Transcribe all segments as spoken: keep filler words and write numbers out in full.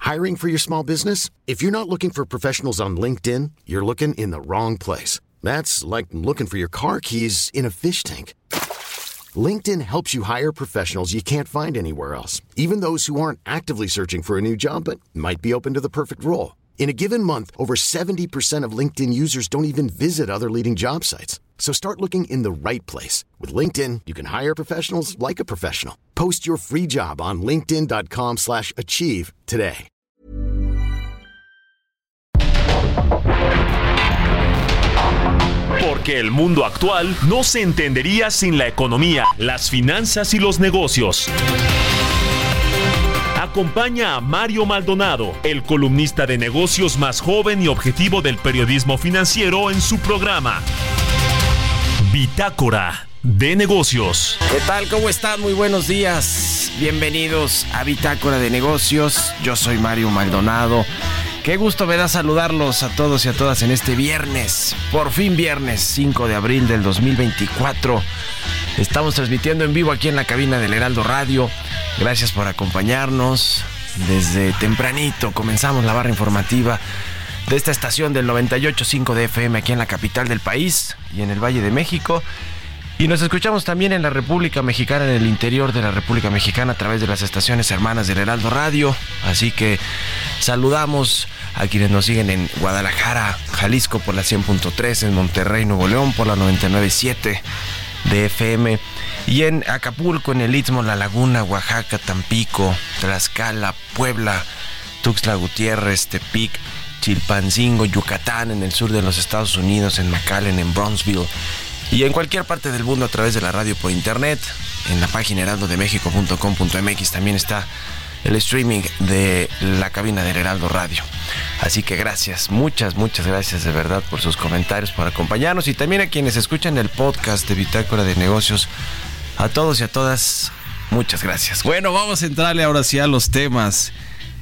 Hiring for your small business? If you're not looking for professionals on LinkedIn, you're looking in the wrong place. That's like looking for your car keys in a fish tank. LinkedIn helps you hire professionals you can't find anywhere else, even those who aren't actively searching for a new job but might be open to the perfect role. In a given month, over seventy percent of LinkedIn users don't even visit other leading job sites. So start looking in the right place. With LinkedIn, you can hire professionals like a professional. Post your free job on linkedin dot com slash achieve today. Porque el mundo actual no se entendería sin la economía, las finanzas y los negocios. Acompaña a Mario Maldonado, el columnista de negocios más joven y objetivo del periodismo financiero, en su programa Bitácora de Negocios. ¿Qué tal? ¿Cómo están? Muy buenos días. Bienvenidos a Bitácora de Negocios. Yo soy Mario Maldonado. Qué gusto me da saludarlos a todos y a todas en este viernes. Por fin viernes, cinco de abril del dos mil veinticuatro. Estamos transmitiendo en vivo aquí en la cabina del Heraldo Radio. Gracias por acompañarnos. Desde tempranito comenzamos la barra informativa de esta estación del noventa y ocho punto cinco de F M aquí en la capital del país y en el Valle de México. Y nos escuchamos también en la República Mexicana, en el interior de la República Mexicana, a través de las estaciones hermanas del Heraldo Radio. Así que saludamos a quienes nos siguen en Guadalajara, Jalisco por la cien punto tres, en Monterrey, Nuevo León por la noventa y nueve punto siete de F M, y en Acapulco, en el Istmo, La Laguna, Oaxaca, Tampico, Tlaxcala, Puebla, Tuxtla Gutiérrez, Tepic, Chilpancingo, Yucatán, en el sur de los Estados Unidos, en McAllen, en Brownsville, y en cualquier parte del mundo a través de la radio por internet. En la página heraldo de méxico punto com punto m x también está el streaming de la cabina del Heraldo Radio. Así que gracias, muchas, muchas gracias de verdad por sus comentarios, por acompañarnos, y también a quienes escuchan el podcast de Bitácora de Negocios. A todos y a todas, muchas gracias. Bueno, vamos a entrarle ahora sí a los temas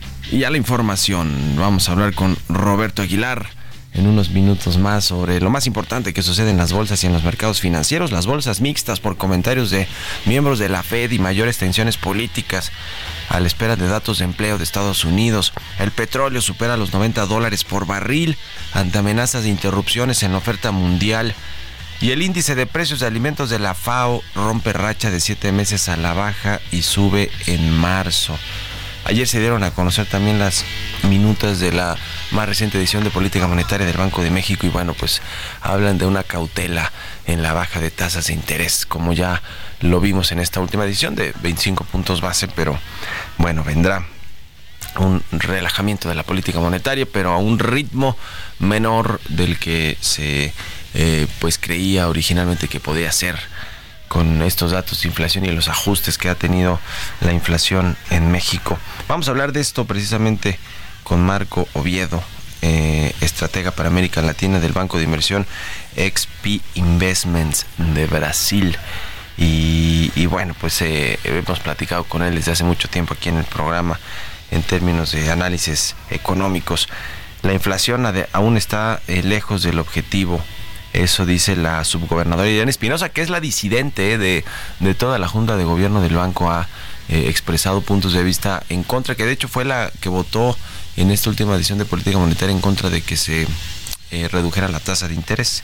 y a la información. Vamos a hablar con Roberto Aguilar en unos minutos más sobre lo más importante que sucede en las bolsas y en los mercados financieros. Las bolsas mixtas por comentarios de miembros de la Fed y mayores tensiones políticas a la espera de datos de empleo de Estados Unidos. El petróleo supera los noventa dólares por barril ante amenazas de interrupciones en la oferta mundial. Y el índice de precios de alimentos de la FAO rompe racha de siete meses a la baja y sube en marzo. Ayer se dieron a conocer también las minutas de la más reciente edición de política monetaria del Banco de México, y bueno, pues hablan de una cautela en la baja de tasas de interés, como ya lo vimos en esta última edición de veinticinco puntos base, pero bueno, vendrá un relajamiento de la política monetaria, pero a un ritmo menor del que se eh, pues creía originalmente que podía ser, con estos datos de inflación y los ajustes que ha tenido la inflación en México. Vamos a hablar de esto precisamente con Marco Oviedo, eh, estratega para América Latina del Banco de Inversión X P Investments de Brasil. Y, y bueno, pues eh, hemos platicado con él desde hace mucho tiempo aquí en el programa en términos de análisis económicos. La inflación ade- aún está eh, lejos del objetivo. Eso dice la subgobernadora Irene Espinosa, que es la disidente eh, de, de toda la Junta de Gobierno del banco. Ha eh, expresado puntos de vista en contra, que de hecho fue la que votó en esta última edición de política monetaria en contra de que se eh, redujera la tasa de interés.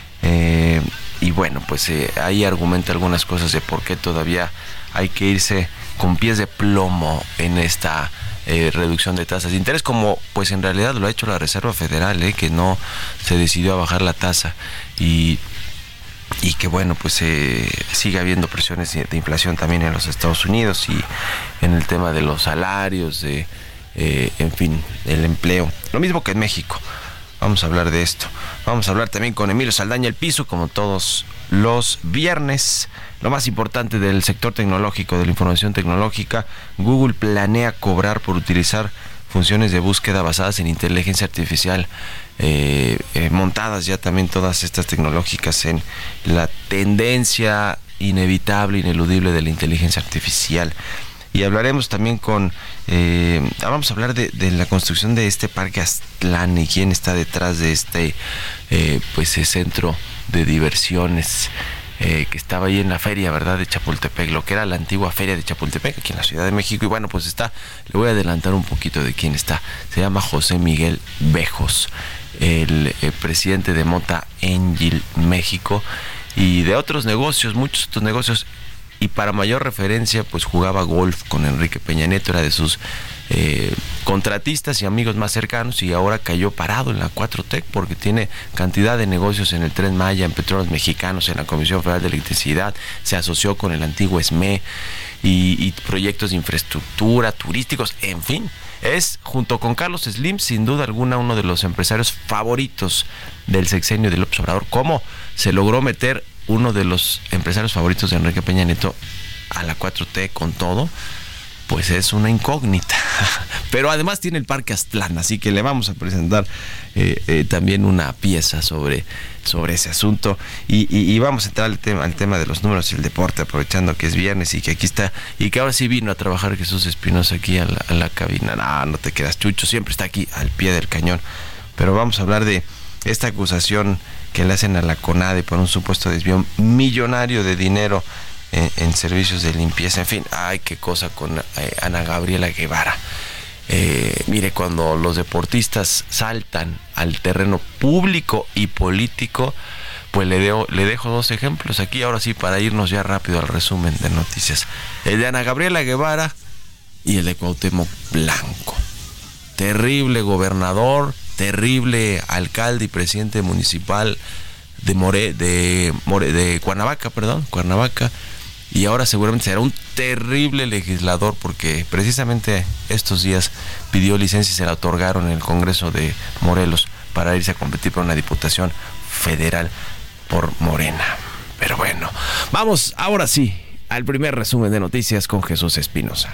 Eh, y bueno, pues eh, ahí argumenta algunas cosas de por qué todavía hay que irse con pies de plomo en esta Eh, reducción de tasas de interés, como pues en realidad lo ha hecho la Reserva Federal, eh, que no se decidió a bajar la tasa, y, y que bueno, pues eh, sigue habiendo presiones de, de inflación también en los Estados Unidos, y en el tema de los salarios, de eh, en fin, el empleo, lo mismo que en México. Vamos a hablar de esto. Vamos a hablar también con Emilio Saldaña El Piso, como todos los viernes. Lo más importante del sector tecnológico, de la información tecnológica: Google planea cobrar por utilizar funciones de búsqueda basadas en inteligencia artificial, eh, eh, montadas ya también todas estas tecnológicas en la tendencia inevitable, ineludible de la inteligencia artificial. Y hablaremos también con, eh, vamos a hablar de, de la construcción de este parque Aztlán y quién está detrás de este eh, pues, centro de diversiones eh, que estaba ahí en la feria, ¿verdad?, de Chapultepec, lo que era la antigua feria de Chapultepec, aquí en la Ciudad de México. Y bueno, pues está, le voy a adelantar un poquito de quién está. Se llama José Miguel Bejos, el, el presidente de Mota Engil México, y de otros negocios, muchos otros negocios. Y para mayor referencia, pues jugaba golf con Enrique Peña Nieto, era de sus eh, contratistas y amigos más cercanos, y ahora cayó parado en la cuatro T porque tiene cantidad de negocios en el Tren Maya, en Petróleos Mexicanos, en la Comisión Federal de Electricidad, se asoció con el antiguo S M E y, y proyectos de infraestructura, turísticos, en fin. Es, junto con Carlos Slim, sin duda alguna, uno de los empresarios favoritos del sexenio de López Obrador. ¿Cómo se logró meter uno de los empresarios favoritos de Enrique Peña Nieto a la cuatro T con todo? Pues es una incógnita. Pero además tiene el Parque Aztlán, así que le vamos a presentar eh, eh, también una pieza sobre, sobre ese asunto. Y, y, y vamos a entrar al tema, al tema de los números y el deporte, aprovechando que es viernes y que aquí está, y que ahora sí vino a trabajar Jesús Espinosa aquí a la, a la cabina. No, no te quedas, Chucho, siempre está aquí al pie del cañón. Pero vamos a hablar de esta acusación que le hacen a la CONADE por un supuesto desvío millonario de dinero en, en servicios de limpieza. En fin, ay, qué cosa con eh, Ana Gabriela Guevara. Eh, mire, cuando los deportistas saltan al terreno público y político, pues le, deo, le dejo dos ejemplos aquí, ahora sí, para irnos ya rápido al resumen de noticias. El de Ana Gabriela Guevara y el de Cuauhtémoc Blanco. Terrible gobernador, terrible alcalde y presidente municipal de More, de More, de Cuernavaca, perdón, Cuernavaca, y ahora seguramente será un terrible legislador porque precisamente estos días pidió licencia y se la otorgaron en el Congreso de Morelos para irse a competir por una diputación federal por Morena. Pero bueno, vamos ahora sí al primer resumen de noticias con Jesús Espinosa.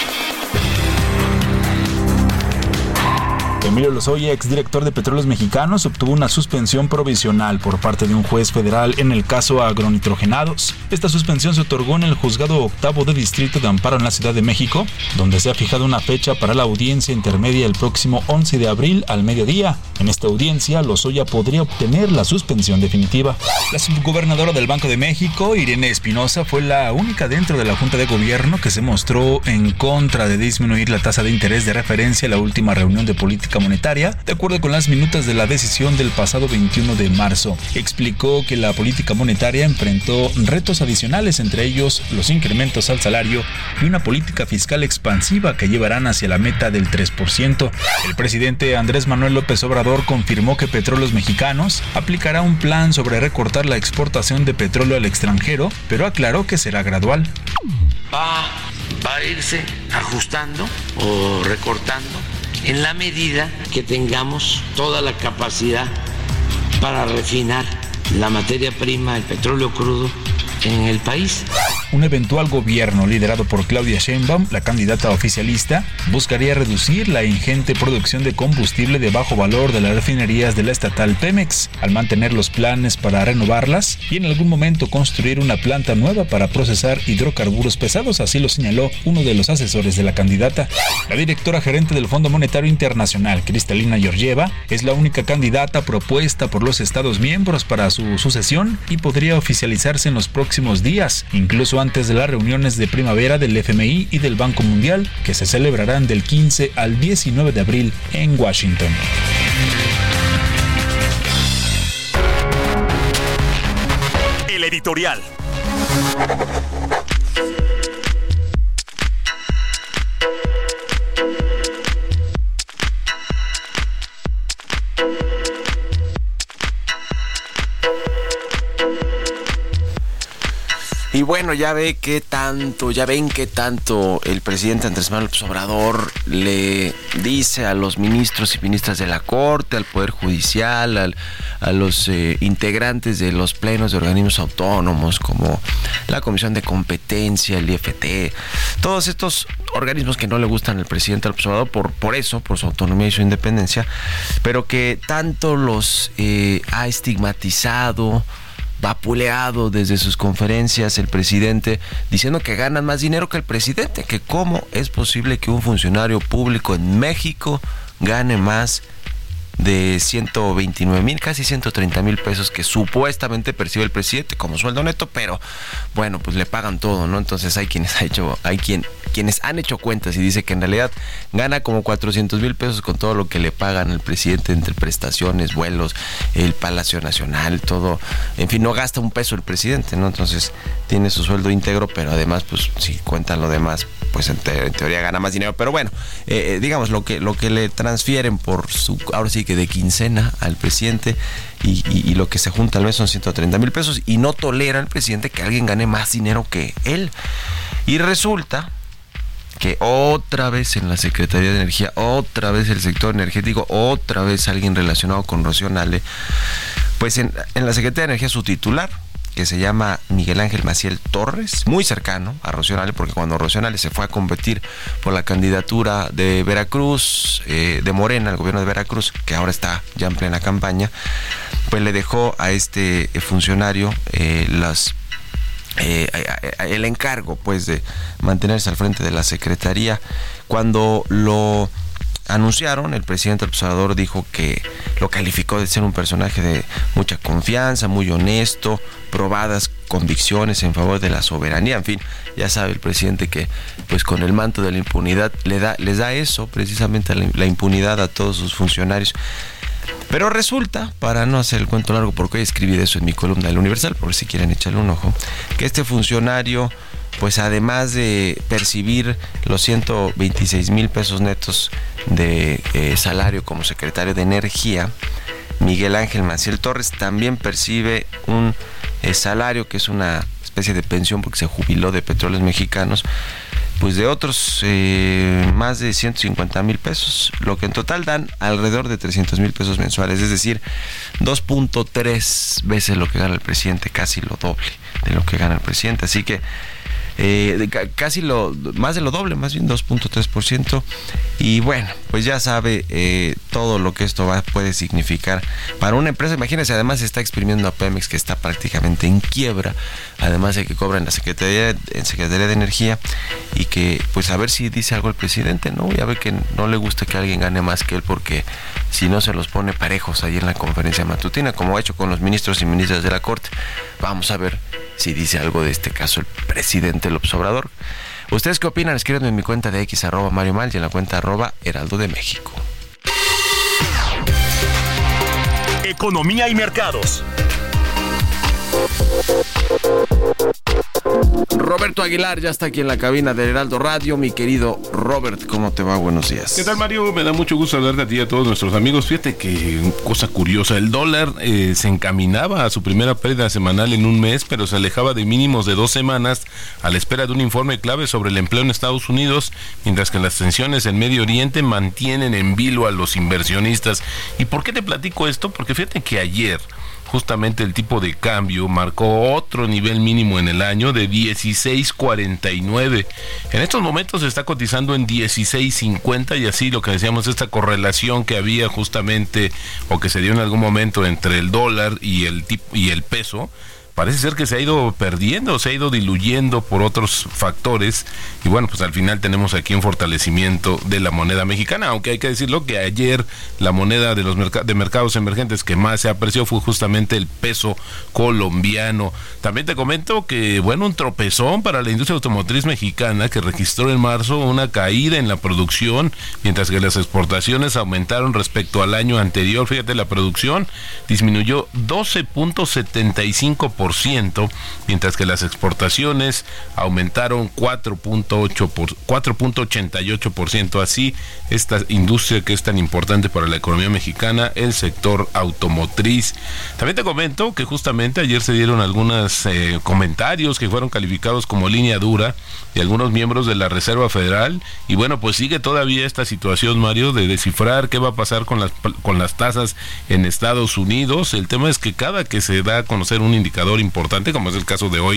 Emilio Lozoya, exdirector de Petróleos Mexicanos, obtuvo una suspensión provisional por parte de un juez federal en el caso agronitrogenados. Esta suspensión se otorgó en el Juzgado Octavo de Distrito de Amparo en la Ciudad de México, donde se ha fijado una fecha para la audiencia intermedia el próximo once de abril al mediodía. En esta audiencia, Lozoya podría obtener la suspensión definitiva. La subgobernadora del Banco de México, Irene Espinosa, fue la única dentro de la Junta de Gobierno que se mostró en contra de disminuir la tasa de interés de referencia a la última reunión de política monetaria, de acuerdo con las minutas de la decisión del pasado veintiuno de marzo. Explicó que la política monetaria enfrentó retos adicionales, entre ellos los incrementos al salario y una política fiscal expansiva que llevarán hacia la meta del tres por ciento. El presidente Andrés Manuel López Obrador confirmó que Petróleos Mexicanos aplicará un plan sobre recortar la exportación de petróleo al extranjero, pero aclaró que será gradual. Va, va a irse ajustando o recortando en la medida que tengamos toda la capacidad para refinar la materia prima, el petróleo crudo, en el país. Un eventual gobierno liderado por Claudia Sheinbaum, la candidata oficialista, buscaría reducir la ingente producción de combustible de bajo valor de las refinerías de la estatal Pemex, al mantener los planes para renovarlas y en algún momento construir una planta nueva para procesar hidrocarburos pesados, así lo señaló uno de los asesores de la candidata. La directora gerente del Fondo Monetario Internacional, Kristalina Georgieva, es la única candidata propuesta por los Estados miembros para su sucesión y podría oficializarse en los próximos días, incluso antes de las reuniones de primavera del F M I y del Banco Mundial, que se celebrarán del quince al diecinueve de abril en Washington. El editorial. Y bueno, ya ve que tanto, ya ven que tanto el presidente Andrés Manuel López Obrador le dice a los ministros y ministras de la Corte, al Poder Judicial, al, a los eh, integrantes de los plenos de organismos autónomos como la Comisión de Competencia, el I F T, todos estos organismos que no le gustan al presidente López Obrador por, por eso, por su autonomía y su independencia, pero que tanto los eh, ha estigmatizado, vapuleado desde sus conferencias el presidente, diciendo que ganan más dinero que el presidente, que cómo es posible que un funcionario público en México gane más de ciento veintinueve mil, casi ciento treinta mil pesos que supuestamente percibe el presidente como sueldo neto, pero bueno, pues le pagan todo, ¿no? Entonces hay quienes ha hecho, hay quien, quienes han hecho cuentas y dice que en realidad gana como cuatrocientos mil pesos con todo lo que le pagan al presidente entre prestaciones, vuelos, el Palacio Nacional, todo, en fin, no gasta un peso el presidente, ¿no? Entonces tiene su sueldo íntegro, pero además, pues si cuentan lo demás, pues en, te, en teoría gana más dinero, pero bueno, eh, digamos lo que lo que le transfieren por su, ahora sí que de quincena al presidente y, y, y lo que se junta al mes son ciento treinta mil pesos y no tolera el presidente que alguien gane más dinero que él. Y resulta que otra vez en la Secretaría de Energía, otra vez el sector energético, otra vez alguien relacionado con Rocío Nale, pues en, en la Secretaría de Energía su titular, que se llama Miguel Ángel Maciel Torres, muy cercano a Rocío Nale, porque cuando Rocío Nale se fue a competir por la candidatura de Veracruz, eh, de Morena, el gobierno de Veracruz, que ahora está ya en plena campaña, pues le dejó a este funcionario eh, las eh, el encargo, pues, de mantenerse al frente de la Secretaría. Cuando lo anunciaron, el presidente López Obrador dijo que lo calificó de ser un personaje de mucha confianza, muy honesto, probadas convicciones en favor de la soberanía. En fin, ya sabe el presidente que pues con el manto de la impunidad le da, les da eso, precisamente la, la impunidad a todos sus funcionarios. Pero resulta, para no hacer el cuento largo, porque hoy escribí de eso en mi columna del Universal, por si quieren echarle un ojo, que este funcionario, pues además de percibir los ciento veintiséis mil pesos netos de eh, salario como secretario de Energía, Miguel Ángel Maciel Torres también percibe un eh, salario que es una especie de pensión porque se jubiló de Petróleos Mexicanos, pues de otros eh, más de ciento cincuenta mil pesos, lo que en total dan alrededor de trescientos mil pesos mensuales, es decir, dos punto tres veces lo que gana el presidente, casi lo doble de lo que gana el presidente, así que Eh, de, casi lo más de lo doble, más bien dos punto tres por ciento. Y bueno, pues ya sabe eh, todo lo que esto va, puede significar para una empresa. Imagínense, además está exprimiendo a Pemex, que está prácticamente en quiebra, además de que cobra en la Secretaría, en Secretaría de Energía, y que pues a ver si dice algo el presidente, ¿no? Ya ve que no le gusta que alguien gane más que él, porque si no se los pone parejos ahí en la conferencia matutina, como ha hecho con los ministros y ministras de la Corte. Vamos a ver si dice algo de este caso el presidente López Obrador. ¿Ustedes qué opinan? Escríbanme en mi cuenta de X, arroba Mario Mal, y en la cuenta arroba Heraldo de México. Economía y mercados. Roberto Aguilar ya está aquí en la cabina del Heraldo Radio. Mi querido Robert, ¿cómo te va? Buenos días. ¿Qué tal, Mario? Me da mucho gusto hablarte a ti y a todos nuestros amigos. Fíjate que cosa curiosa, el dólar eh, se encaminaba a su primera pérdida semanal en un mes, pero se alejaba de mínimos de dos semanas a la espera de un informe clave sobre el empleo en Estados Unidos, mientras que las tensiones en Medio Oriente mantienen en vilo a los inversionistas. ¿Y por qué te platico esto? Porque fíjate que ayer justamente el tipo de cambio marcó otro nivel mínimo en el año de dieciséis cuarenta y nueve. En estos momentos se está cotizando en dieciséis cincuenta, y así lo que decíamos, esta correlación que había justamente o que se dio en algún momento entre el dólar y el tip, y el peso, parece ser que se ha ido perdiendo, se ha ido diluyendo por otros factores, y bueno, pues al final tenemos aquí un fortalecimiento de la moneda mexicana, aunque hay que decirlo que ayer la moneda de los merc- de mercados emergentes que más se apreció fue justamente el peso colombiano. También te comento que, bueno, un tropezón para la industria automotriz mexicana, que registró en marzo una caída en la producción, mientras que las exportaciones aumentaron respecto al año anterior. Fíjate, la producción disminuyó doce punto setenta y cinco por ciento, mientras que las exportaciones aumentaron cuatro punto ochenta y ocho por ciento. Así, esta industria que es tan importante para la economía mexicana, el sector automotriz. También te comento que justamente ayer se dieron algunos eh, comentarios que fueron calificados como línea dura de algunos miembros de la Reserva Federal, y bueno, pues sigue todavía esta situación, Mario, de descifrar qué va a pasar con las, con las tasas en Estados Unidos. El tema es que cada que se da a conocer un indicador importante, como es el caso de hoy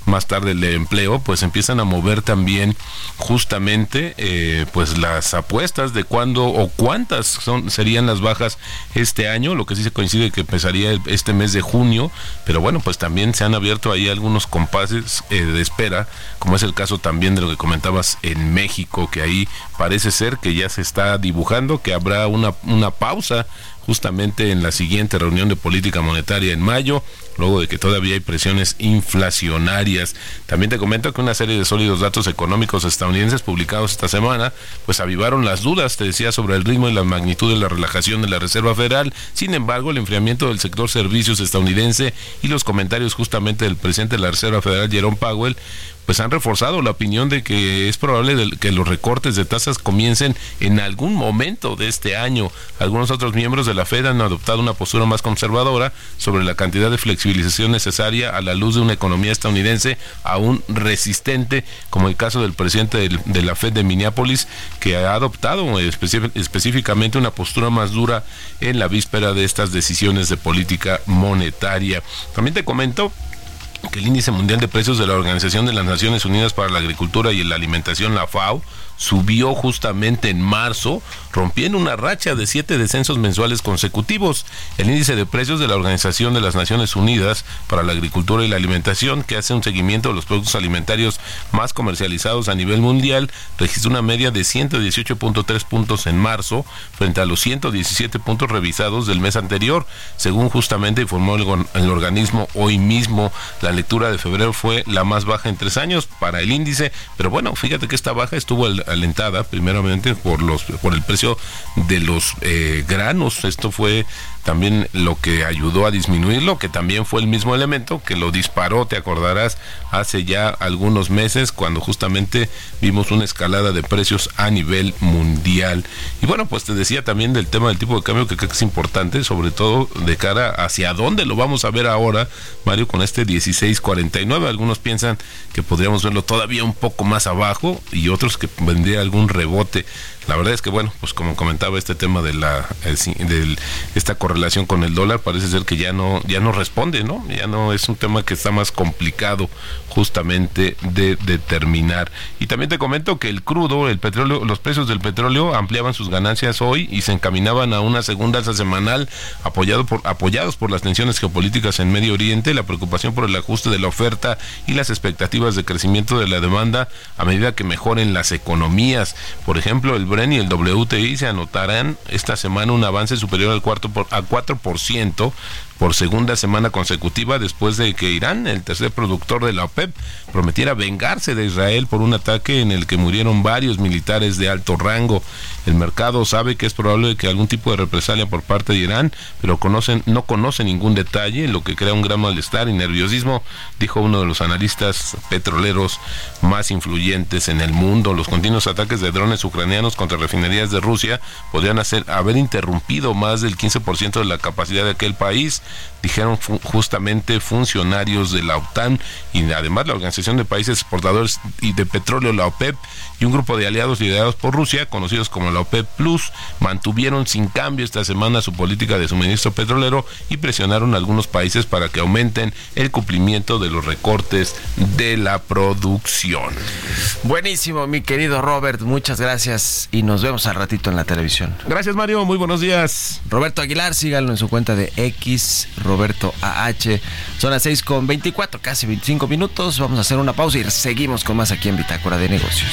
más tarde el empleo, pues empiezan a mover también justamente eh, pues las apuestas de cuándo o cuántas son serían las bajas este año. Lo que sí se coincide que empezaría este mes de junio, pero bueno, pues también se han abierto ahí algunos compases eh, de espera, como es el caso también de lo que comentabas en México, que ahí parece ser que ya se está dibujando que habrá una, una pausa justamente en la siguiente reunión de política monetaria en mayo, luego de que todavía hay presiones inflacionarias. También te comento que una serie de sólidos datos económicos estadounidenses publicados esta semana, pues avivaron las dudas, te decía, sobre el ritmo y la magnitud de la relajación de la Reserva Federal. Sin embargo, el enfriamiento del sector servicios estadounidense y los comentarios justamente del presidente de la Reserva Federal, Jerome Powell, pues han reforzado la opinión de que es probable que los recortes de tasas comiencen en algún momento de este año. Algunos otros miembros de la Fed han adoptado una postura más conservadora sobre la cantidad de flexibilización necesaria a la luz de una economía estadounidense aún resistente, como el caso del presidente de la Fed de Minneapolis, que ha adoptado especi- específicamente una postura más dura en la víspera de estas decisiones de política monetaria. También te comento que el índice mundial de precios de la Organización de las Naciones Unidas para la Agricultura y la Alimentación, la FAO, subió justamente en marzo, rompiendo una racha de siete descensos mensuales consecutivos. El índice de precios de la Organización de las Naciones Unidas para la Agricultura y la Alimentación, que hace un seguimiento de los productos alimentarios más comercializados a nivel mundial, registró una media de ciento dieciocho punto tres puntos en marzo, frente a los ciento diecisiete puntos revisados del mes anterior. Según justamente informó el, el organismo hoy mismo, la lectura de febrero fue la más baja en tres años para el índice, pero bueno, fíjate que esta baja estuvo el, alentada primeramente por los por el precio de los eh, granos. Esto fue también lo que ayudó a disminuirlo, que también fue el mismo elemento que lo disparó, te acordarás, hace ya algunos meses, cuando justamente vimos una escalada de precios a nivel mundial. Y bueno, pues te decía también del tema del tipo de cambio, que creo que es importante, sobre todo de cara hacia dónde lo vamos a ver ahora, Mario, con este dieciséis cuarenta y nueve. Algunos piensan que podríamos verlo todavía un poco más abajo y otros que vendría algún rebote. La verdad es que, bueno, pues como comentaba, este tema de la de esta correlación con el dólar parece ser que ya no ya no responde, ¿no? Ya no es un tema que está más complicado justamente de determinar. Y también te comento que el crudo, el petróleo, los precios del petróleo ampliaban sus ganancias hoy y se encaminaban a una segunda alza semanal, apoyado por apoyados por las tensiones geopolíticas en Medio Oriente, la preocupación por el ajuste de la oferta y las expectativas de crecimiento de la demanda a medida que mejoren las economías. Por ejemplo, el Brent y el W T I se anotarán esta semana un avance superior al cuarto por, al cuatro por ciento por segunda semana consecutiva, después de que Irán, el tercer productor de la OPEP, prometiera vengarse de Israel por un ataque en el que murieron varios militares de alto rango. El mercado sabe que es probable que algún tipo de represalia por parte de Irán, pero conocen, no conoce ningún detalle, lo que crea un gran malestar y nerviosismo, dijo uno de los analistas petroleros más influyentes en el mundo. Los continuos ataques de drones ucranianos contra refinerías de Rusia podrían hacer, haber interrumpido más del quince por ciento de la capacidad de aquel país, dijeron fu- justamente funcionarios de la OTAN y además la Organización de Países Exportadores y de Petróleo, la OPEP, y un grupo de aliados liderados por Rusia, conocidos como la OPEP Plus, mantuvieron sin cambio esta semana su política de suministro petrolero y presionaron a algunos países para que aumenten el cumplimiento de los recortes de la producción. Buenísimo, mi querido Robert, muchas gracias y nos vemos al ratito en la televisión. Gracias, Mario, muy buenos días. Roberto Aguilar, síganlo en su cuenta de X, Roberto A H. Son las seis con veinticuatro, casi veinticinco minutos. Vamos a hacer una pausa y seguimos con más aquí en Bitácora de Negocios.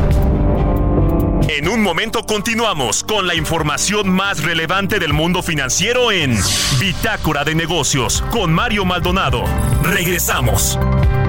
En un momento continuamos con la información más relevante del mundo financiero en Bitácora de Negocios con Mario Maldonado. Regresamos.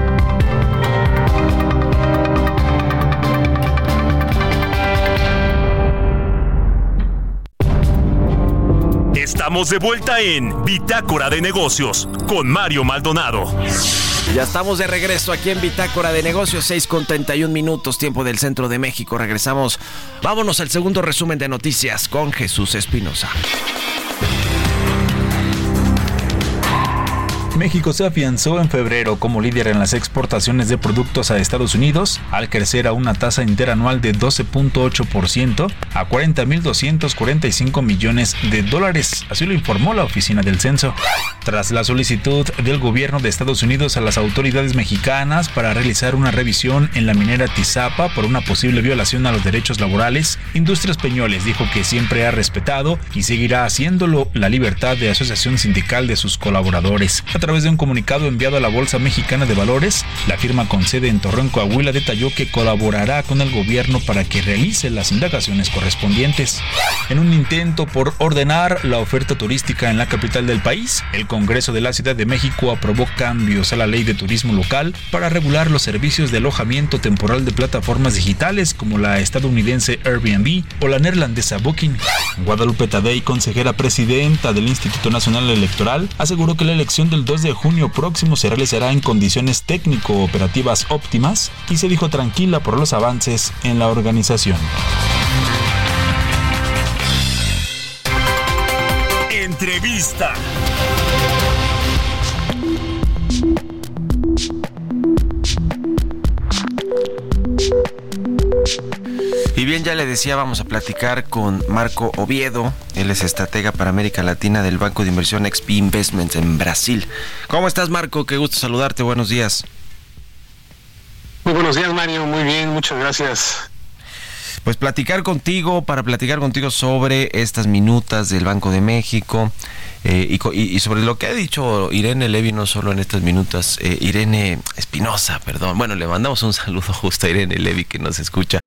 Estamos de vuelta en Bitácora de Negocios con Mario Maldonado. Ya estamos de regreso aquí en Bitácora de Negocios, seis con treinta y un minutos, tiempo del centro de México. Regresamos. Vámonos al segundo resumen de noticias con Jesús Espinosa. México se afianzó en febrero como líder en las exportaciones de productos a Estados Unidos, al crecer a una tasa interanual de doce punto ocho por ciento a cuarenta mil doscientos cuarenta y cinco millones de dólares, así lo informó la Oficina del Censo. Tras la solicitud del gobierno de Estados Unidos a las autoridades mexicanas para realizar una revisión en la minera Tizapa por una posible violación a los derechos laborales, Industrias Peñoles dijo que siempre ha respetado y seguirá haciéndolo la libertad de asociación sindical de sus colaboradores. A través de un comunicado enviado a la Bolsa Mexicana de Valores, la firma con sede en Torreón, Coahuila, detalló que colaborará con el gobierno para que realice las indagaciones correspondientes. En un intento por ordenar la oferta turística en la capital del país, el Congreso de la Ciudad de México aprobó cambios a la ley de turismo local para regular los servicios de alojamiento temporal de plataformas digitales como la estadounidense Airbnb o la neerlandesa Booking. Guadalupe Tadei, consejera presidenta del Instituto Nacional Electoral, aseguró que la elección del dos de junio próximo se realizará en condiciones técnico-operativas óptimas y se dijo tranquila por los avances en la organización. Entrevista. Y bien, ya le decía, vamos a platicar con Marco Oviedo. Él es estratega para América Latina del Banco de Inversión X P Investments en Brasil. ¿Cómo estás, Marco? Qué gusto saludarte. Buenos días. Muy buenos días, Mario. Muy bien, muchas gracias. Pues platicar contigo, para platicar contigo sobre estas minutas del Banco de México eh, y, y sobre lo que ha dicho Irene Levy, no solo en estas minutas, eh, Irene Espinosa, perdón. Bueno, le mandamos un saludo justo a Irene Levy que nos escucha.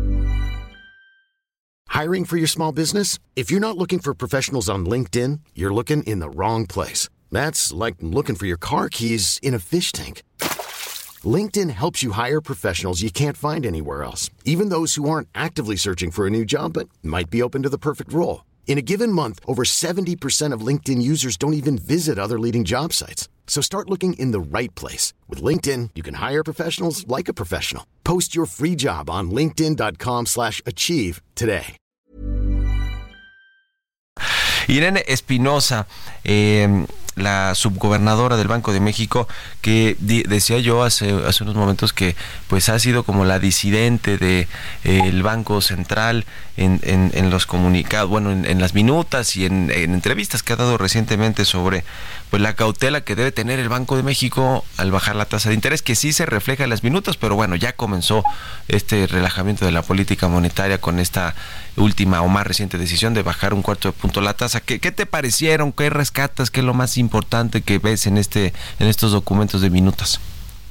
Hiring for your small business? If you're not looking for professionals on LinkedIn, you're looking in the wrong place. That's like looking for your car keys in a fish tank. LinkedIn helps you hire professionals you can't find anywhere else, even those who aren't actively searching for a new job but might be open to the perfect role. In a given month, over seventy percent of LinkedIn users don't even visit other leading job sites. So start looking in the right place. With LinkedIn, you can hire professionals like a professional. Post your free job on linkedin dot com slash achieve today. Irene Espinosa, eh, la subgobernadora del Banco de México, que di, decía yo hace, hace unos momentos que pues ha sido como la disidente de eh, el Banco Central en, en, en los comunicados, bueno, en, en las minutas y en, en entrevistas que ha dado recientemente sobre pues la cautela que debe tener el Banco de México al bajar la tasa de interés, que sí se refleja en las minutas, pero bueno, ya comenzó este relajamiento de la política monetaria con esta última o más reciente decisión de bajar un cuarto de punto la tasa. ¿Qué, qué te parecieron? ¿Qué rescatas? ¿Qué es lo más importante que ves en este en estos documentos de minutas?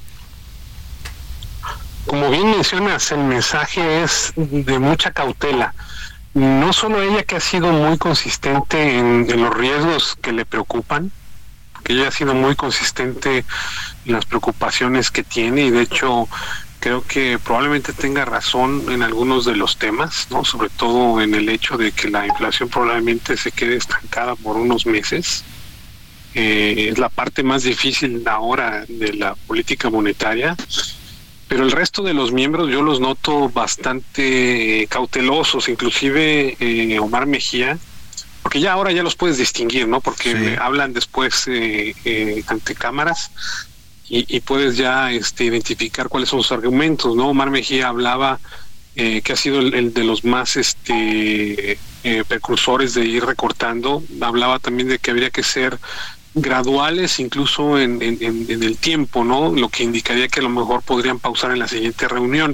Como bien mencionas, el mensaje es de mucha cautela. No solo ella, que ha sido muy consistente en, en los riesgos que le preocupan, que ella ha sido muy consistente en las preocupaciones que tiene, y de hecho creo que probablemente tenga razón en algunos de los temas, ¿no? Sobre todo en el hecho de que la inflación probablemente se quede estancada por unos meses. Eh, es la parte más difícil ahora de la política monetaria, pero el resto de los miembros yo los noto bastante cautelosos, inclusive eh, Omar Mejía, porque ya ahora ya los puedes distinguir, ¿no? Porque sí. hablan después eh, eh, ante cámaras y, y puedes ya este, identificar cuáles son sus argumentos, ¿no? Omar Mejía hablaba eh, que ha sido el, el de los más este eh, precursores de ir recortando. Hablaba también de que habría que ser graduales incluso en, en, en el tiempo, ¿no? Lo que indicaría que a lo mejor podrían pausar en la siguiente reunión,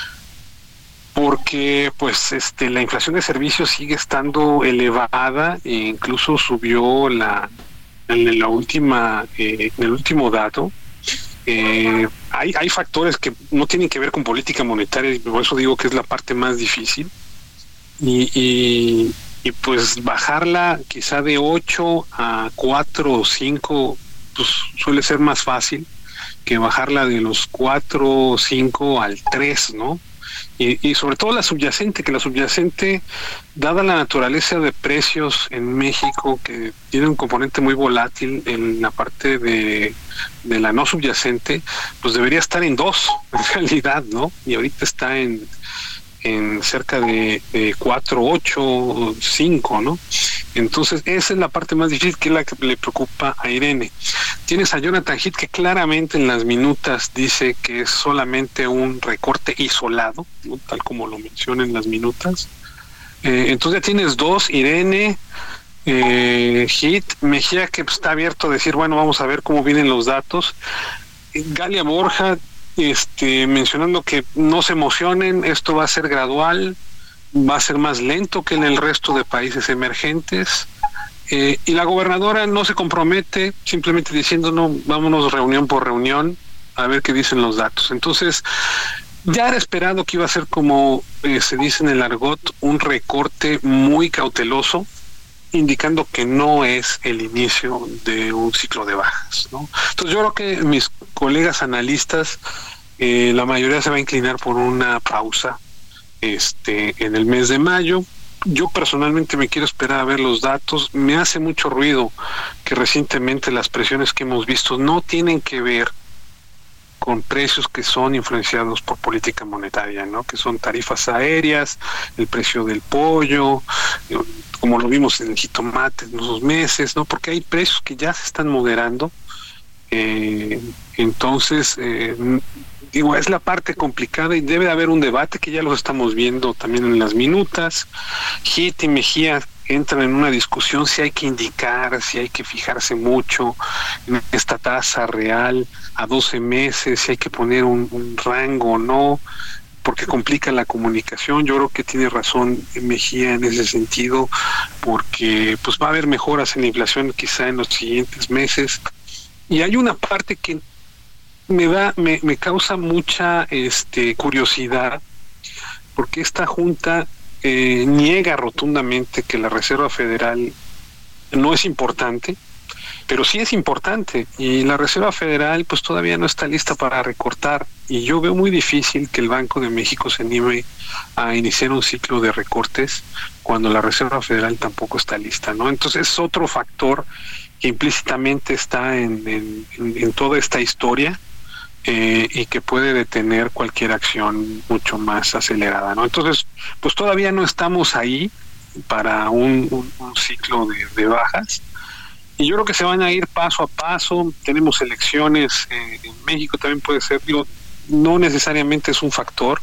porque pues este la inflación de servicios sigue estando elevada e incluso subió la en la última eh, en el último dato. Eh, hay hay factores que no tienen que ver con política monetaria, y por eso digo que es la parte más difícil, y, y y pues bajarla quizá de ocho a cuatro o cinco pues suele ser más fácil que bajarla de los cuatro o cinco al tres, ¿no? Y, y sobre todo la subyacente, que la subyacente, dada la naturaleza de precios en México, que tiene un componente muy volátil en la parte de, de la no subyacente, pues debería estar en dos, en realidad, ¿no? Y ahorita está en en cerca de, de cuatro, ocho, cinco, ¿no? Entonces, esa es la parte más difícil, que es la que le preocupa a Irene. Tienes a Jonathan Heath, que claramente en las minutas dice que es solamente un recorte isolado, ¿no? Tal como lo menciona en las minutas. Eh, entonces ya tienes dos, Irene, eh, Heath, Mejía, que está abierto a decir, bueno, vamos a ver cómo vienen los datos. Galia Borja, este, mencionando que no se emocionen, esto va a ser gradual, va a ser más lento que en el resto de países emergentes, eh, y la gobernadora no se compromete, simplemente diciendo, no, vámonos reunión por reunión a ver qué dicen los datos. Entonces, ya era esperado que iba a ser, como eh, se dice en el argot, un recorte muy cauteloso, indicando que no es el inicio de un ciclo de bajas, ¿no? Entonces yo creo que mis colegas analistas, eh, la mayoría se va a inclinar por una pausa Este, en el mes de mayo. Yo personalmente me quiero esperar a ver los datos. Me hace mucho ruido que recientemente las presiones que hemos visto no tienen que ver con precios que son influenciados por política monetaria, ¿no? Que son tarifas aéreas, el precio del pollo, como lo vimos en el jitomate en esos meses, ¿no? Porque hay precios que ya se están moderando. Eh, entonces, eh, digo, es la parte complicada y debe haber un debate que ya lo estamos viendo también en las minutas. Heath y Mejía entran en una discusión si hay que indicar, si hay que fijarse mucho en esta tasa real a doce meses, si hay que poner un, un rango o no, porque complica la comunicación. Yo creo que tiene razón Mejía en ese sentido, porque pues va a haber mejoras en la inflación quizá en los siguientes meses. Y hay una parte que me da, me, me causa mucha este curiosidad, porque esta junta eh, niega rotundamente que la Reserva Federal no es importante, pero sí es importante, y la Reserva Federal pues todavía no está lista para recortar, y yo veo muy difícil que el Banco de México se anime a iniciar un ciclo de recortes cuando la Reserva Federal tampoco está lista, ¿no? Entonces es otro factor que implícitamente está en, en, en toda esta historia, eh, y que puede detener cualquier acción mucho más acelerada, ¿no? Entonces, pues todavía no estamos ahí para un, un, un ciclo de, de bajas, y yo creo que se van a ir paso a paso. Tenemos elecciones eh, en México, también puede ser, digo, no necesariamente es un factor,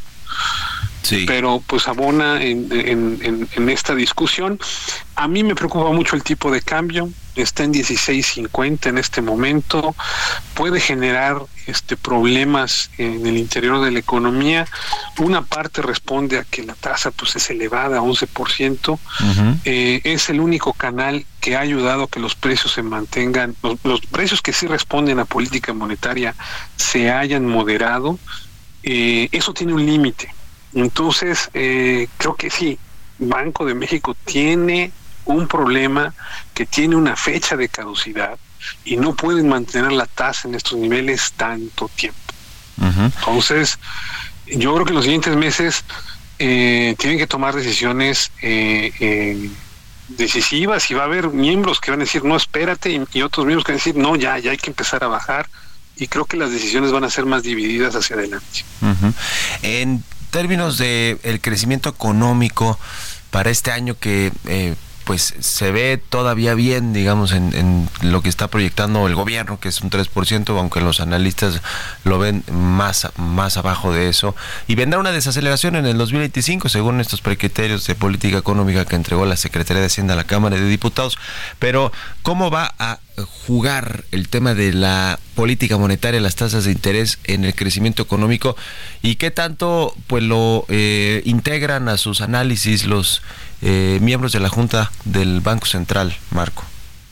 sí, pero pues abona en, en, en, en esta discusión. A mí me preocupa mucho el tipo de cambio, está en dieciséis cincuenta en este momento, puede generar este problemas en el interior de la economía. Una parte responde a que la tasa pues es elevada a once por ciento, uh-huh. eh, es el único canal que ha ayudado a que los precios se mantengan, los, los precios que sí responden a política monetaria se hayan moderado. Eh, eso tiene un límite. Entonces, eh, creo que sí, Banco de México tiene un problema que tiene una fecha de caducidad y no pueden mantener la tasa en estos niveles tanto tiempo. Uh-huh. Entonces, yo creo que en los siguientes meses eh, tienen que tomar decisiones eh, eh, decisivas, y va a haber miembros que van a decir, no, espérate, y, y otros miembros que van a decir, no, ya, ya hay que empezar a bajar, y creo que las decisiones van a ser más divididas hacia adelante. Uh-huh. En términos de el crecimiento económico para este año, que eh, pues se ve todavía bien, digamos, en, en lo que está proyectando el gobierno, que es un tres por ciento, aunque los analistas lo ven más, más abajo de eso, y vendrá una desaceleración en el dos mil veinticinco, según estos precriterios de política económica que entregó la Secretaría de Hacienda a la Cámara de Diputados. Pero, ¿cómo va a jugar el tema de la política monetaria, las tasas de interés en el crecimiento económico, y qué tanto pues lo eh, integran a sus análisis los eh, miembros de la Junta del Banco Central, Marco?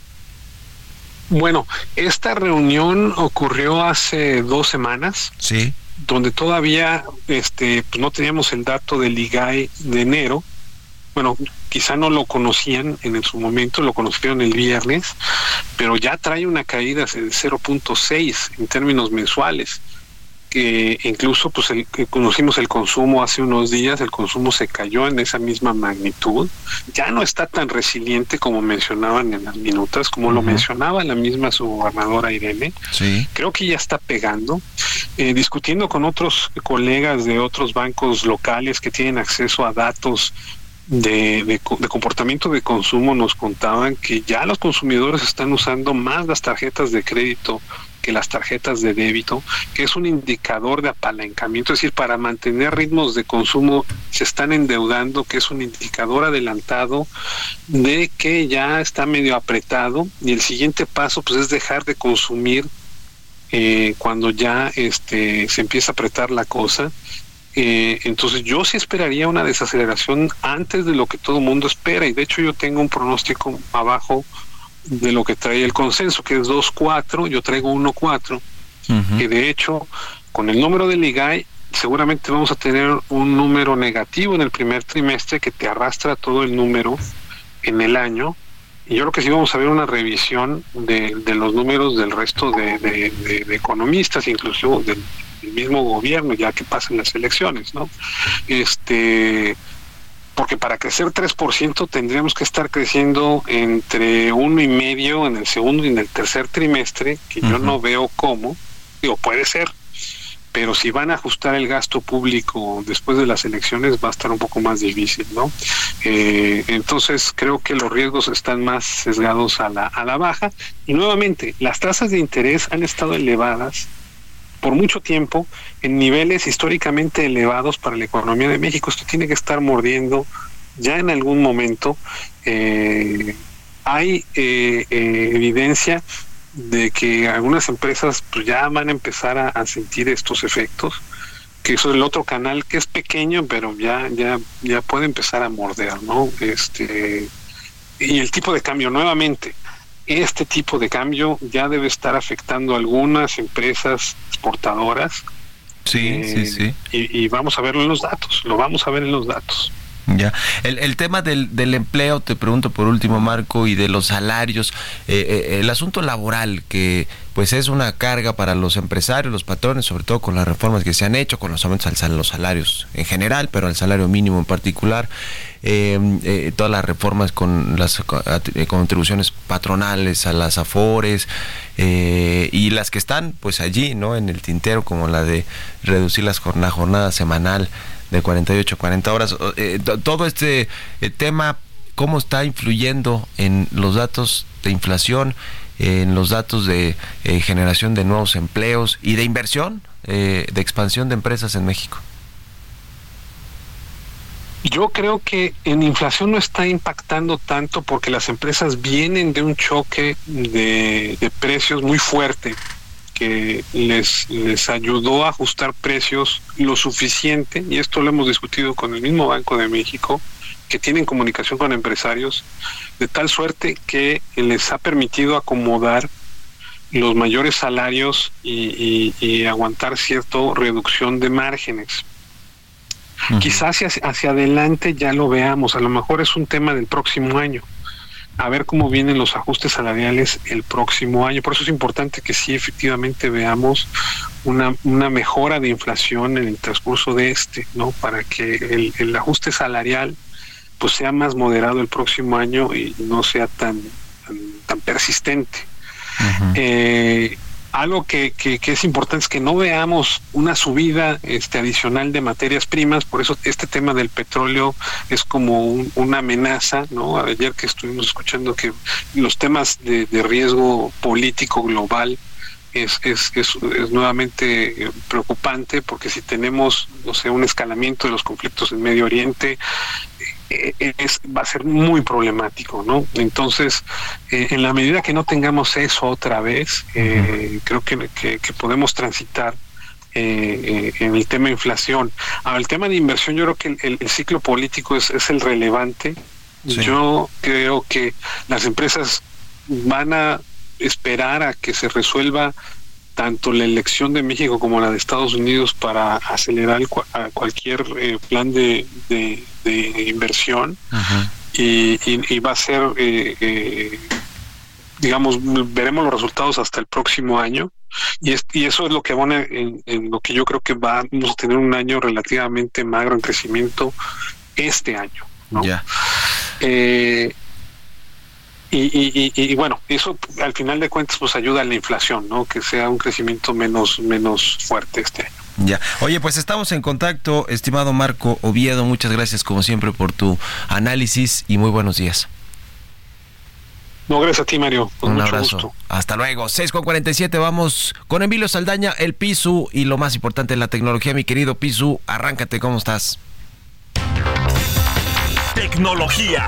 Bueno, esta reunión ocurrió hace dos semanas, sí, donde todavía este pues no teníamos el dato del I G A I de enero. Bueno, quizá no lo conocían en su momento, lo conocieron el viernes, pero ya trae una caída de cero punto seis en términos mensuales, que incluso pues el, que conocimos el consumo hace unos días, el consumo se cayó en esa misma magnitud, ya no está tan resiliente como mencionaban en las minutas, como uh-huh. lo mencionaba la misma su gobernadora Irene. Sí. Creo que ya está pegando. Eh, discutiendo con otros colegas de otros bancos locales que tienen acceso a datos de, de, de comportamiento de consumo nos contaban que ya los consumidores están usando más las tarjetas de crédito que las tarjetas de débito, que es un indicador de apalancamiento, es decir, para mantener ritmos de consumo se están endeudando, que es un indicador adelantado de que ya está medio apretado, y el siguiente paso pues es dejar de consumir eh, cuando ya este se empieza a apretar la cosa. Eh, entonces yo sí esperaría una desaceleración antes de lo que todo el mundo espera, y de hecho yo tengo un pronóstico abajo de lo que trae el consenso, que es dos cuatro, yo traigo uno cuatro, uh-huh. que de hecho con el número del I G A I seguramente vamos a tener un número negativo en el primer trimestre que te arrastra todo el número en el año, y yo creo que sí vamos a ver una revisión de, de los números del resto de, de, de, de economistas, incluso del, del mismo gobierno, ya que pasen las elecciones, ¿no? Este... porque para crecer tres por ciento tendríamos que estar creciendo entre uno y medio en el segundo y en el tercer trimestre, que uh-huh. yo no veo cómo, digo, puede ser, pero si van a ajustar el gasto público después de las elecciones va a estar un poco más difícil, ¿no? Eh, entonces creo que los riesgos están más sesgados a la, a la baja, y nuevamente las tasas de interés han estado elevadas por mucho tiempo en niveles históricamente elevados para la economía de México. Esto tiene que estar mordiendo ya en algún momento. Eh, hay eh, eh, evidencia de que algunas empresas pues, ya van a empezar a, a sentir estos efectos, que eso es el otro canal que es pequeño, pero ya ya ya puede empezar a morder, ¿no? Este y el tipo de cambio nuevamente. Este tipo de cambio ya debe estar afectando a algunas empresas exportadoras. Sí, eh, sí, sí. Y, y vamos a verlo en los datos, lo vamos a ver en los datos. Ya. El, el tema del, del empleo, te pregunto por último, Marco, y de los salarios, eh, eh, el asunto laboral, que pues es una carga para los empresarios, los patrones, sobre todo con las reformas que se han hecho, con los aumentos a los salarios en general, pero al salario mínimo en particular, eh, eh, todas las reformas con las eh, contribuciones patronales a las afores, eh, y las que están pues allí, ¿no?, en el tintero, como la de reducir las jornada, jornada semanal de cuarenta y ocho a cuarenta horas. Eh, todo este eh, tema, ¿cómo está influyendo en los datos de inflación, eh, en los datos de eh, generación de nuevos empleos y de inversión, eh, de expansión de empresas en México? Yo creo que en inflación no está impactando tanto porque las empresas vienen de un choque de, de precios muy fuerte, que les, les ayudó a ajustar precios lo suficiente, y esto lo hemos discutido con el mismo Banco de México, que tienen comunicación con empresarios, de tal suerte que les ha permitido acomodar los mayores salarios y, y, y aguantar cierta reducción de márgenes. Uh-huh. Quizás hacia, hacia adelante ya lo veamos, a lo mejor es un tema del próximo año, a ver cómo vienen los ajustes salariales el próximo año. Por eso es importante que sí efectivamente veamos una, una mejora de inflación en el transcurso de este, ¿no? Para que el, el ajuste salarial pues sea más moderado el próximo año y no sea tan, tan, tan persistente. Uh-huh. Eh, algo que, que, que es importante es que no veamos una subida este, adicional de materias primas, por eso este tema del petróleo es como un, una amenaza, ¿no? Ayer que estuvimos escuchando que los temas de, de riesgo político global es, es, es, es nuevamente preocupante, porque si tenemos, o sea, un escalamiento de los conflictos en Medio Oriente, Es, va a ser muy problemático, ¿no? Entonces, eh, en la medida que no tengamos eso otra vez, eh, uh-huh. creo que, que, que podemos transitar eh, eh, en el tema de inflación. Ahora, el tema de inversión, yo creo que el, el ciclo político es, es el relevante. Sí. Yo creo que las empresas van a esperar a que se resuelva tanto la elección de México como la de Estados Unidos para acelerar el, a cualquier eh, plan de, de, de inversión. Uh-huh. y, y, y va a ser, eh, eh, digamos, veremos los resultados hasta el próximo año, y, es, y eso es lo que van a, en, en lo que yo creo que vamos a tener un año relativamente magro en crecimiento este año, ¿no? Yeah. Eh, Y, y, y, y bueno, eso al final de cuentas pues ayuda a la inflación, ¿no? Que sea un crecimiento menos menos fuerte este año. Ya. Oye, pues estamos en contacto, estimado Marco Oviedo. Muchas gracias, como siempre, por tu análisis y muy buenos días. No, gracias a ti, Mario. Con Un mucho abrazo. Gusto. Hasta luego. seis con cuarenta y siete, vamos con Emilio Saldaña, el Pisu y lo más importante en la tecnología. Mi querido Pisu, arráncate, ¿cómo estás? Tecnología.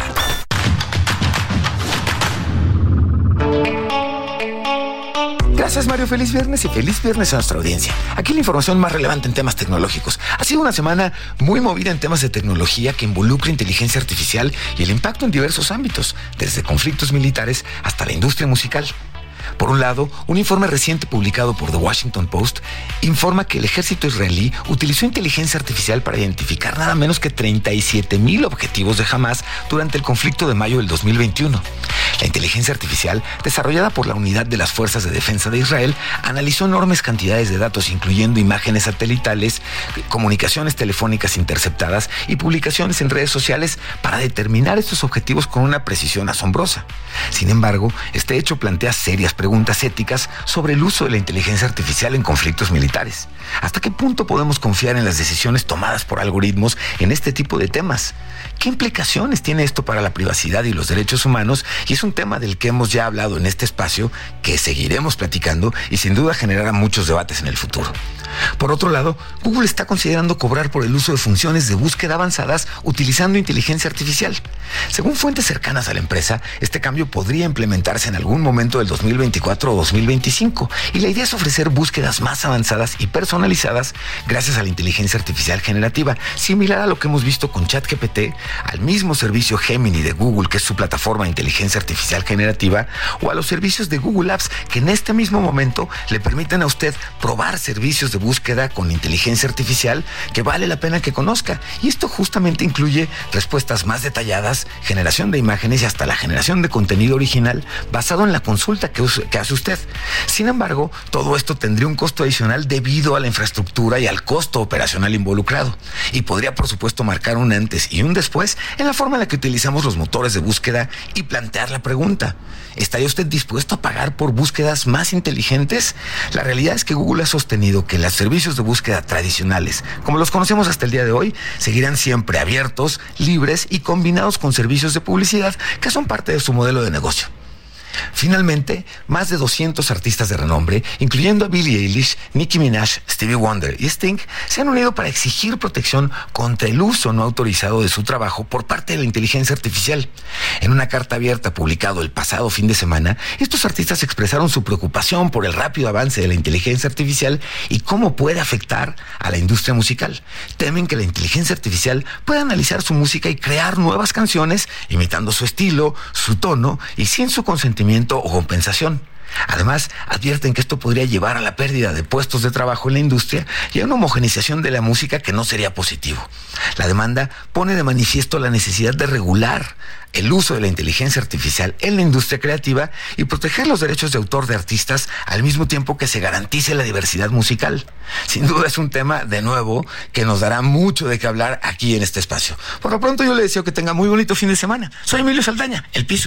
Gracias, Mario. Feliz viernes y feliz viernes a nuestra audiencia. Aquí la información más relevante en temas tecnológicos. Ha sido una semana muy movida en temas de tecnología que involucra inteligencia artificial y el impacto en diversos ámbitos, desde conflictos militares hasta la industria musical. Por un lado, un informe reciente publicado por The Washington Post informa que el ejército israelí utilizó inteligencia artificial para identificar nada menos que treinta y siete mil objetivos de Hamas durante el conflicto de mayo del dos mil veintiuno. La inteligencia artificial, desarrollada por la Unidad de las Fuerzas de Defensa de Israel, analizó enormes cantidades de datos, incluyendo imágenes satelitales, comunicaciones telefónicas interceptadas y publicaciones en redes sociales, para determinar estos objetivos con una precisión asombrosa. Sin embargo, este hecho plantea serias preguntas éticas sobre el uso de la inteligencia artificial en conflictos militares. ¿Hasta qué punto podemos confiar en las decisiones tomadas por algoritmos en este tipo de temas? ¿Qué implicaciones tiene esto para la privacidad y los derechos humanos? Y es un tema del que hemos ya hablado en este espacio, que seguiremos platicando y sin duda generará muchos debates en el futuro. Por otro lado, Google está considerando cobrar por el uso de funciones de búsqueda avanzadas utilizando inteligencia artificial. Según fuentes cercanas a la empresa, este cambio podría implementarse en algún momento del dos mil veinticuatro o dos mil veinticinco, y la idea es ofrecer búsquedas más avanzadas y personalizadas gracias a la inteligencia artificial generativa, similar a lo que hemos visto con ChatGPT, al mismo servicio Gemini de Google, que es su plataforma de inteligencia artificial generativa, o a los servicios de Google Apps, que en este mismo momento le permiten a usted probar servicios de búsqueda con inteligencia artificial que vale la pena que conozca. Y esto justamente incluye respuestas más detalladas, generación de imágenes y hasta la generación de contenido original basado en la consulta que, que hace usted. Sin embargo, todo esto tendría un costo adicional debido a la infraestructura y al costo operacional involucrado. Y podría, por supuesto, marcar un antes y un después en la forma en la que utilizamos los motores de búsqueda y plantear la pregunta: ¿estaría usted dispuesto a pagar por búsquedas más inteligentes? La realidad es que Google ha sostenido que los servicios de búsqueda tradicionales, como los conocemos hasta el día de hoy, seguirán siempre abiertos, libres y combinados con servicios de publicidad que son parte de su modelo de negocio. Finalmente, más de doscientos artistas de renombre, incluyendo a Billie Eilish, Nicki Minaj, Stevie Wonder y Sting, se han unido para exigir protección contra el uso no autorizado de su trabajo por parte de la inteligencia artificial. En una carta abierta publicado el pasado fin de semana, estos artistas expresaron su preocupación por el rápido avance de la inteligencia artificial y cómo puede afectar a la industria musical. Temen que la inteligencia artificial pueda analizar su música y crear nuevas canciones imitando su estilo, su tono y sin su consentimiento o compensación. Además, advierten que esto podría llevar a la pérdida de puestos de trabajo en la industria y a una homogeneización de la música que no sería positivo. La demanda pone de manifiesto la necesidad de regular el uso de la inteligencia artificial en la industria creativa y proteger los derechos de autor de artistas al mismo tiempo que se garantice la diversidad musical. Sin duda es un tema, de nuevo, que nos dará mucho de qué hablar aquí en este espacio. Por lo pronto, yo le deseo que tenga muy bonito fin de semana. Soy Emilio Saldaña, el Pisu.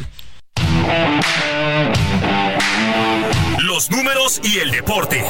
Los números y el deporte.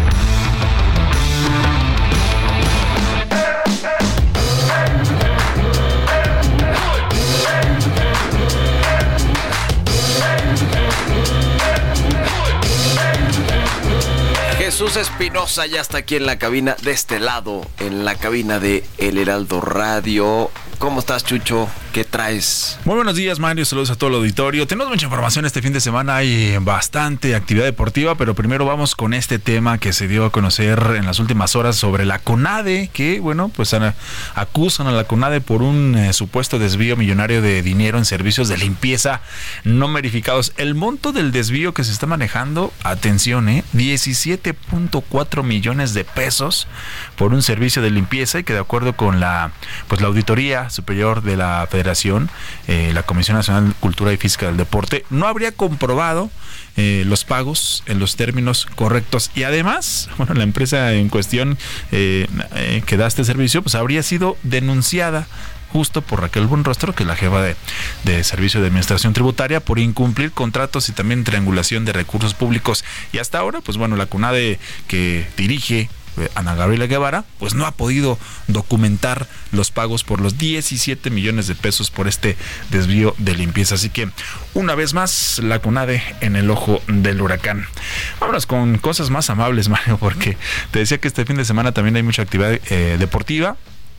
Jesús Espinosa ya está aquí en la cabina, de este lado, en la cabina de El Heraldo Radio. ¿Cómo estás, Chucho? ¿Qué traes? Muy buenos días, Mario. Saludos a todo el auditorio. Tenemos mucha información este fin de semana. Hay bastante actividad deportiva, pero primero vamos con este tema que se dio a conocer en las últimas horas sobre la CONADE, que, bueno, pues acusan a la CONADE por un eh, supuesto desvío millonario de dinero en servicios de limpieza no verificados. El monto del desvío que se está manejando, atención, eh, diecisiete punto cuatro millones de pesos por un servicio de limpieza, y que de acuerdo con la, pues la Auditoría Superior de la Federación, eh, la Comisión Nacional de Cultura y Física del Deporte, no habría comprobado eh, los pagos en los términos correctos, y además, bueno, la empresa en cuestión eh, eh, que da este servicio, pues habría sido denunciada justo por Raquel Buenrostro, que es la jefa de, de Servicio de Administración Tributaria, por incumplir contratos y también triangulación de recursos públicos. Y hasta ahora, pues bueno, la CONADE, que dirige Ana Gabriela Guevara, pues no ha podido documentar los pagos por los diecisiete millones de pesos por este desvío de limpieza. Así que una vez más la CONADE en el ojo del huracán. Vámonos con cosas más amables, Mario, porque te decía que este fin de semana también hay mucha actividad eh, deportiva.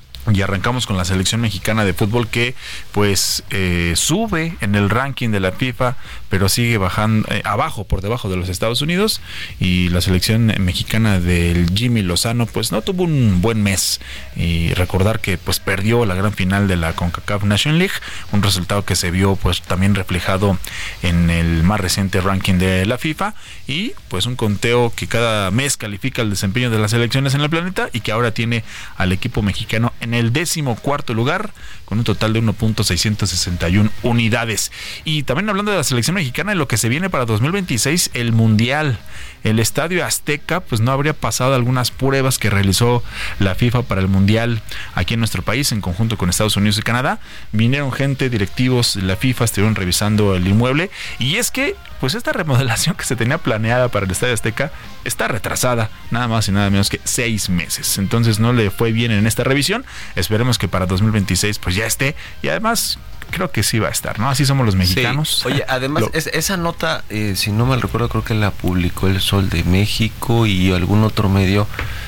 Y arrancamos con la selección mexicana de fútbol que pues eh, sube en el ranking de la FIFA, pero sigue bajando eh, abajo, por debajo de los Estados Unidos. Y la selección mexicana del Jimmy Lozano pues no tuvo un buen mes. Y recordar que pues perdió la gran final de la CONCACAF Nation League, un resultado que se vio pues también reflejado en el más reciente ranking de la FIFA. Y pues un conteo que cada mes califica el desempeño de las selecciones en el planeta y que ahora tiene al equipo mexicano en el décimo cuarto lugar con un total de uno punto seiscientos sesenta y uno unidades. Y también hablando de la selección mexicana, en lo que se viene para dos mil veintiséis, el Mundial. El Estadio Azteca pues no habría pasado algunas pruebas que realizó la FIFA para el Mundial aquí en nuestro país en conjunto con Estados Unidos y Canadá. Vinieron gente, directivos de la FIFA, estuvieron revisando el inmueble y es que pues esta remodelación que se tenía planeada para el Estadio Azteca está retrasada nada más y nada menos que seis meses. Entonces no le fue bien en esta revisión. Esperemos que para dos mil veintiséis pues ya esté y además creo que sí va a estar, ¿no? Así somos los mexicanos. Sí. Oye, además, Lo... es, esa nota, eh, si no mal recuerdo, creo que la publicó El Sol de México y algún otro medio,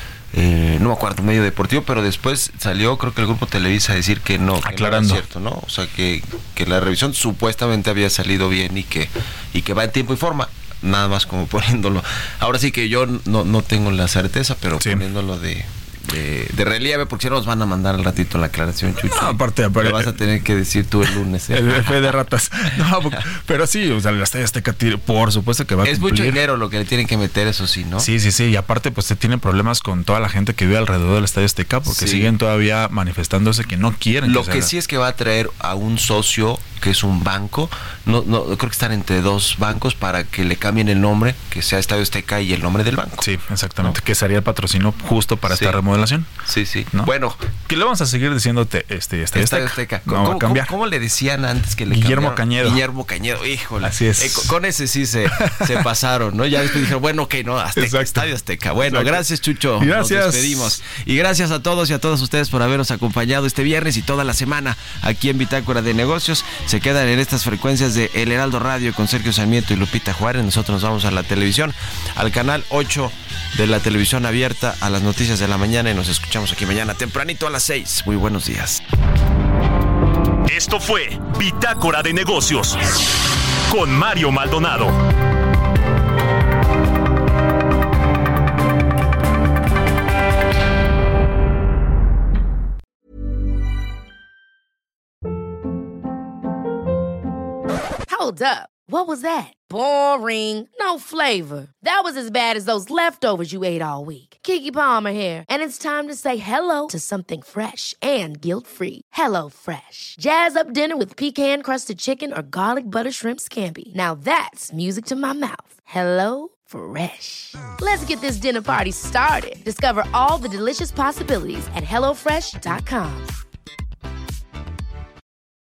eh, no me acuerdo, medio deportivo, pero después salió, creo que el grupo Televisa a decir que no, que aclarando. no era cierto, ¿no? O sea, que, que la revisión supuestamente había salido bien y que, y que va en tiempo y forma. Nada más como poniéndolo. Ahora sí que yo no, no tengo la certeza, pero sí. poniéndolo de... De, de relieve, porque si no nos van a mandar al ratito la aclaración, Chucho. No, aparte, aparte lo vas a tener que decir tú el lunes, ¿eh? El fe de ratas. No, pero sí, o sea, el Estadio Azteca, por supuesto que va a es cumplir. Es mucho dinero lo que le tienen que meter, eso sí, ¿no? Sí, sí, sí, y aparte pues se tienen problemas con toda la gente que vive alrededor del Estadio Azteca, porque sí. siguen todavía manifestándose que no quieren. Lo que, que sí es que va a traer a un socio que es un banco, no, no, creo que están entre dos bancos para que le cambien el nombre, que sea Estadio Azteca y el nombre del banco. Sí, exactamente, ¿no? Que sería el patrocinio justo para sí. esta remodelación. Sí, sí. ¿No? Bueno, que le vamos a seguir diciéndote este Estadio Azteca. Azteca. ¿Cómo, no va a cambiar. ¿cómo, ¿Cómo le decían antes que le Guillermo cambiaron? Cañedo. Guillermo Cañedo, híjole. Así es. Eh, con, con ese sí se, se pasaron, ¿no? Ya después dijeron, bueno, ok, no, Azteca, Exacto. Estadio Azteca. Bueno, Exacto. gracias, Chucho. Gracias. Nos despedimos. Y gracias a todos y a todas ustedes por habernos acompañado este viernes y toda la semana aquí en Bitácora de Negocios. Se quedan en estas frecuencias de El Heraldo Radio con Sergio Sarmiento y Lupita Juárez. Nosotros nos vamos a la televisión, al canal ocho de la televisión abierta, a las noticias de la mañana, y nos escuchamos aquí mañana tempranito a las seis. Muy buenos días. Esto fue Bitácora de Negocios con Mario Maldonado. Hold up. What was that? Boring. No flavor. That was as bad as those leftovers you ate all week. Keke Palmer here, and it's time to say hello to something fresh and guilt-free. Hello Fresh. Jazz up dinner with pecan-crusted chicken or garlic butter shrimp scampi. Now that's music to my mouth. Hello Fresh. Let's get this dinner party started. Discover all the delicious possibilities at hello fresh dot com.